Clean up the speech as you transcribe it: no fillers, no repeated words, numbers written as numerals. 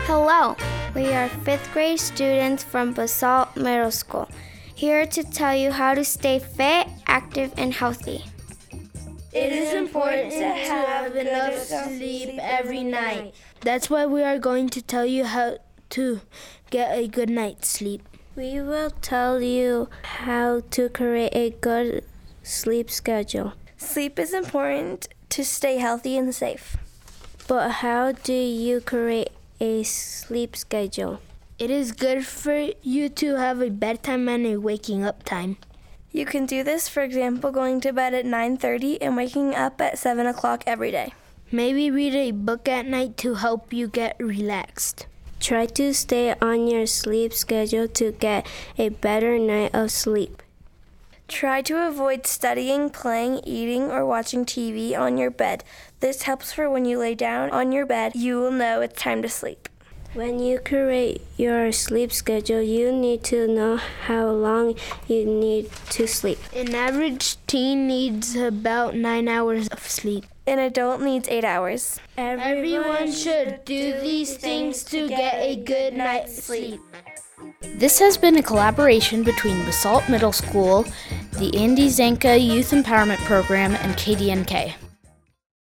Hello, we are 5th grade students from Basalt Middle School, here to tell you how to stay fit, active, and healthy. It is important to have enough sleep every night. That's why we are going to tell you how to get a good night's sleep. We will tell you how to create a good sleep schedule. Sleep is important to stay healthy and safe. But how do you create a sleep schedule? It is good for you to have a bedtime and a waking up time. You can do this, for example, going to bed at 9:30 and waking up at 7 o'clock every day. Maybe read a book at night to help you get relaxed. Try to stay on your sleep schedule to get a better night of sleep. Try to avoid studying, playing, eating, or watching TV on your bed. This helps for when you lay down on your bed, you will know it's time to sleep. When you create your sleep schedule, you need to know how long you need to sleep. An average teen needs about 9 hours of sleep. An adult needs 8 hours. Everyone should do these things to get a good night's sleep. This has been a collaboration between Basalt Middle School, the Andy Zanka Youth Empowerment Program, and KDNK.